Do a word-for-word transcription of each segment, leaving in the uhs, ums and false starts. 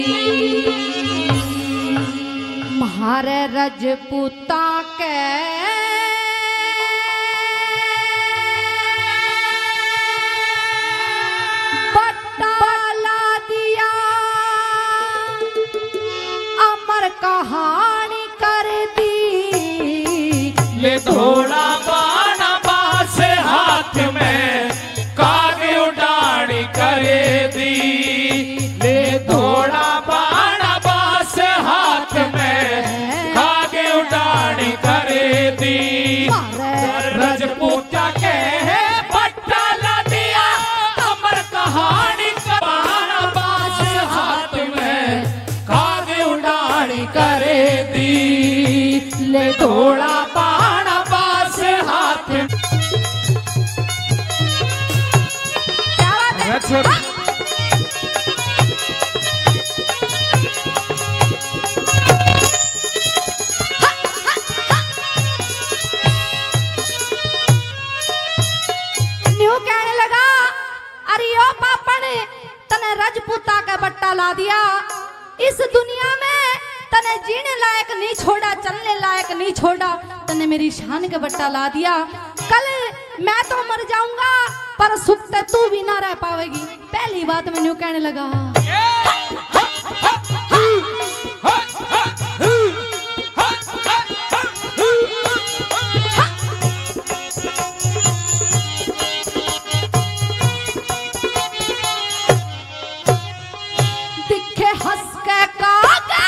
म्हारे रजपूता के बटाला दिया अमर कहानी कर दी। ले थोड़ा बाना बास हाथ में कागे उड़ानी करे दी। ले थोड़ा बाना बास हाथ में कागे उड़ानी करे दी। रजपूता के बटाला दिया अमर कहानी का बाना बास हाथ में कागे उड़ानी करे दी। ले थोड़ा बाना बास हाथ में न्यू कहने लगा, अरे ओ पापा ने तने रजपूता का बट्टा ला दिया। इस दुनिया में तने जीने लायक नहीं छोड़ा, चलने लायक नहीं छोड़ा, तने मेरी शान का बट्टा ला दिया। कल मैं तो मर जाऊंगा पर सुख ते तू भी ना रह पावेगी। पहली बात मैं न्यू कहने लगा। दिखे हंस के कागे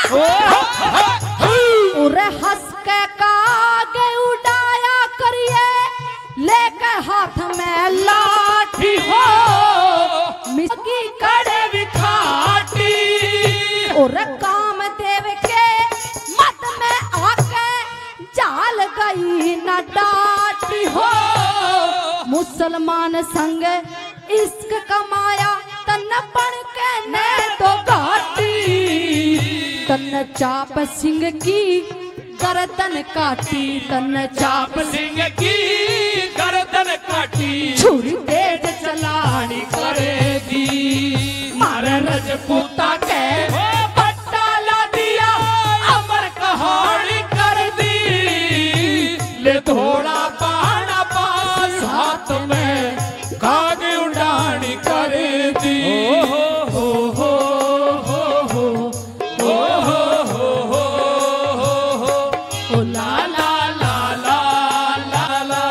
उरे हंस के कागे उड़ाया करिए, लेके हाथ में लाठी हो मिसकी कड़े विखाटी। और काम देव के मत में आके जाल गई न डाटी हो। मुसलमान संग इश्क कमाया तन बन के ने तो घाटी। तन चाप सिंह की गर्दन काटी, तन चाप सिंह की गर्दन काटी। छुरी तेज चलानी करेगी मारे रजपूता के बटाला दिया अमर कहानी कर दी। ले थोड़ा बाना बास हाथ में कागे उड़ानी कर दी। हो हो हो हो हो हो हो हो ला ला ला ला ला ला।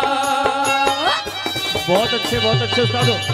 बहुत अच्छे बहुत अच्छे उस्ताद हो।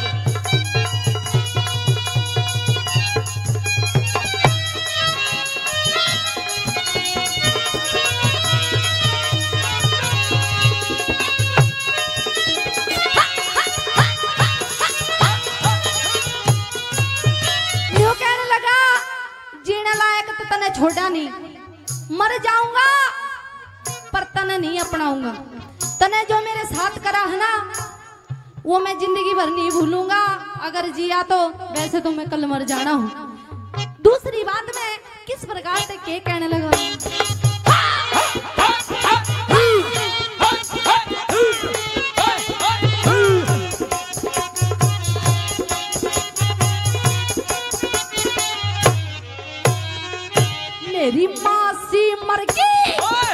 न्यू कहने लगा, जीने लायक तो तने छोड़ा नहीं, मर जाऊंगा पर तने नहीं अपनाऊंगा। तने जो मेरे साथ करा है ना वो मैं जिंदगी भर नहीं भूलूंगा। अगर जिया तो वैसे तो मैं कल मर जाना हूँ। दूसरी बात में किस प्रकार से के कहने लगा। मेरी मासी मर गई,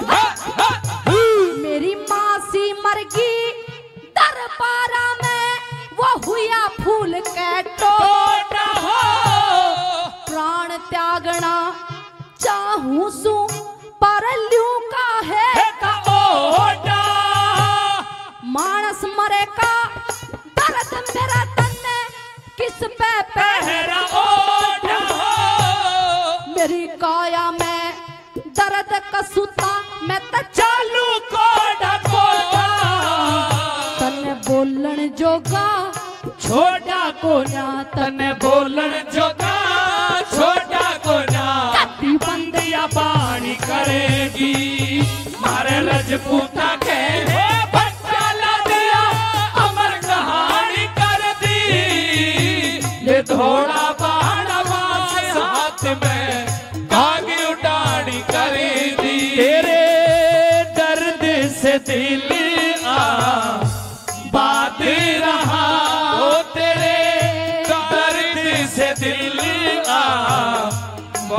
मेरी मासी मर गई, दरबारा में वो हुआ फूल के टोटा हो। प्राण त्यागना चाहूं सू पर ल्यू का है का ओटा। मानस मरे का दर्द मेरा तन किस पे पहरा ओटा हो। मेरी काया में दर्द कसूता मैं तो चालू कोड़ा कोड़ा। तने बोलन जोगा छोटा कोना तने बोलन जोगा छोटा कोना। कत्ती बंदिया बाणी करेगी मारे रजपूता के बटाला दिया अमर कहानी कर दी। ले थोड़ा बाना बास हाथ में कागे उड़ानी कर दी। तेरे दर्द से दिल आ बात रहा ओ तेरे दर्द से दिल आ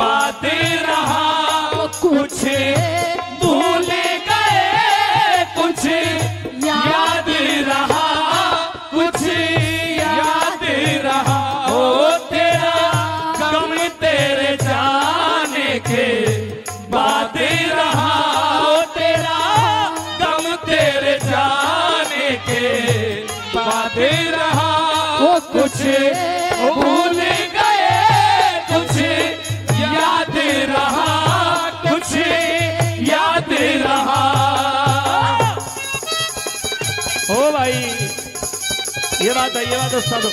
तेरे जाने के बाद रहा, ओ तेरा गम तेरे जाने के बाद रहा। वो कुछ भूल गए, कुछ याद रहा, कुछ याद रहा। ओ भाई ये बात है, ये बात उस्ताद।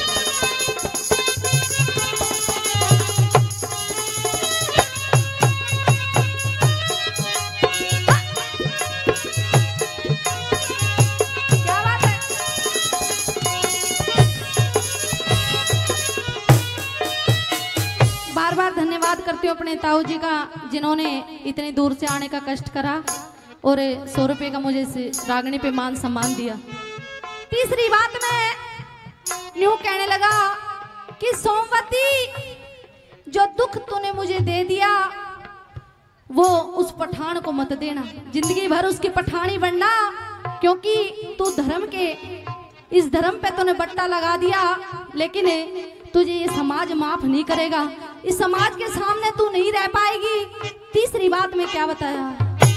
बार बार धन्यवाद करती हूँ अपने ताऊ जी का, जिन्होंने इतनी दूर से आने का कष्ट करा और सौ रुपये का मुझे इस रागनी पे मान सम्मान दिया। तीसरी बात में यूं कहने लगा कि सोमवती, जो दुख तूने मुझे दे दिया वो उस पठान को मत देना, जिंदगी भर उसकी पठानी बनना, क्योंकि तू धर्म के इस धर्म पे तूने बट्टा लगा दिया, लेकिन तुझे ये समाज माफ नहीं करेगा, इस समाज के सामने तू नहीं रह पाएगी। तीसरी बात में क्या बताया?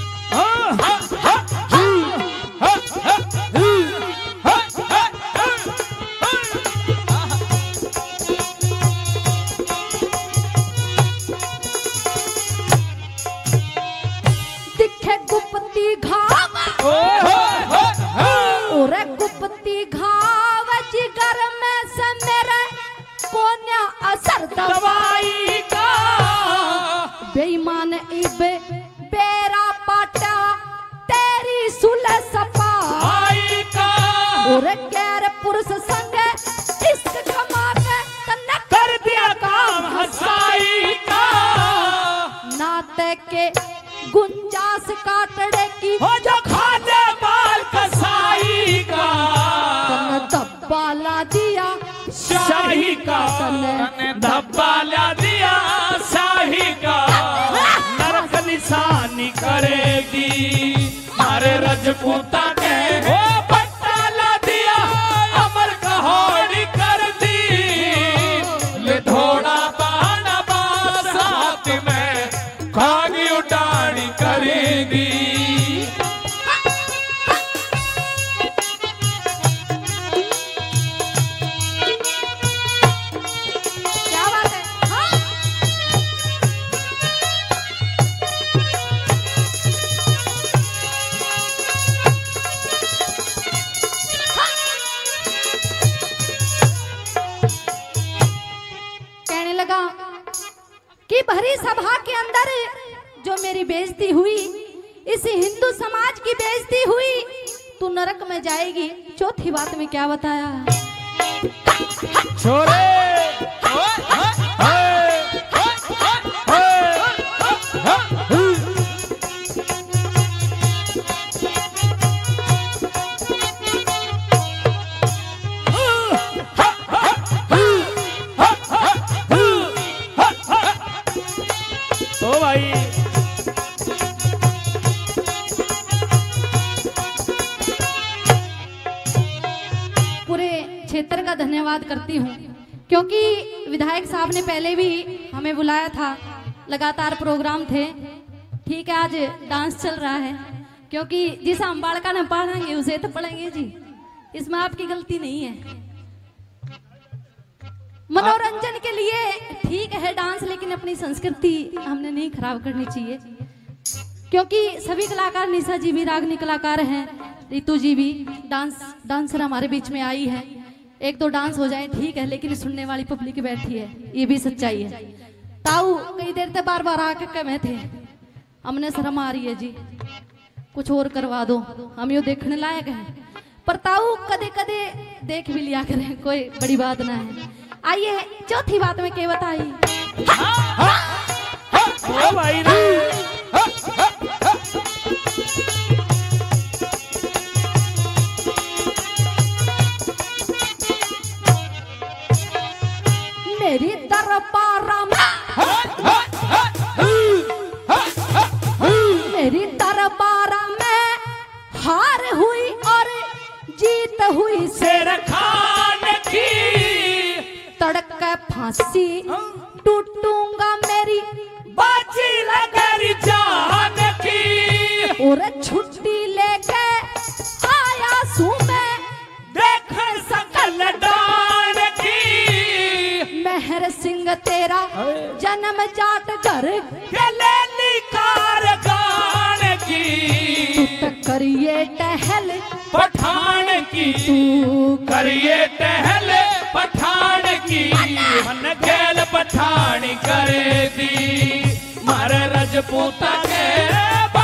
दिखे गुप्ती घाव, और गुप्ती घाव जिगर में से मेरे कोन्या असर दवाई का, बेईमान इबे बेरा पाटा तेरी सुलह सपाई का, और गैर पुरुष संग इश्क कमा के तन्ने कर दिया काम हंसाई का, नाते के गुंजास काटड़े की हो जो खाते बाल कसाई का, तन धब्बा ला दिया शाही का, धब्बा ला दिया शाही का, नरक निशानी करेगी मारे रजपूता के, ओ पट्टा ला दिया अमर कहोड़ी कर दी, ले थोड़ा बहाना बासात में खागी उठानी करेगी। कि भरी सभा के अंदर जो मेरी बेइज्जती हुई, इस हिंदू समाज की बेइज्जती हुई, तू नरक में जाएगी। चौथी बात में क्या बताया? छोरे ओ भाई पूरे क्षेत्र का धन्यवाद करती हूँ, क्योंकि विधायक साहब ने पहले भी हमें बुलाया था, लगातार प्रोग्राम थे। ठीक है, आज डांस चल रहा है, क्योंकि जिस हम बालका न पढ़ेंगे उसे तो पढ़ेंगे जी, इसमें आपकी गलती नहीं है। मनोरंजन के लिए ठीक है डांस, लेकिन अपनी संस्कृति हमने नहीं खराब करनी चाहिए, क्योंकि सभी कलाकार, निशा जी भी रागनी कलाकार हैं, रितु जी भी डांस डांसर हमारे बीच में आई है। एक दो डांस हो जाए ठीक है, लेकिन सुनने वाली पब्लिक बैठी है, ये भी सच्चाई है। ताऊ कई देर तक बार बार आके कहे थे, हमने शर्म आ रही है जी, कुछ और करवा दो, हम यो देखने लायक हैं। पर ताऊ कदे कदे देख भी लिया करें, कोई बड़ी बात ना है। आइए चौथी बात में क्या बताई? ओ भाई मेरी दरबारा में, मेरी दरबारा में हार हुई और जीत हुई शेर खान की, तड़क फांसी टूटूंगा मेरे घर गले कार गान की तू करिए टहल पठान की तू करिए टहल पठान की मन खेल पठान करे दी मारे रजपूता के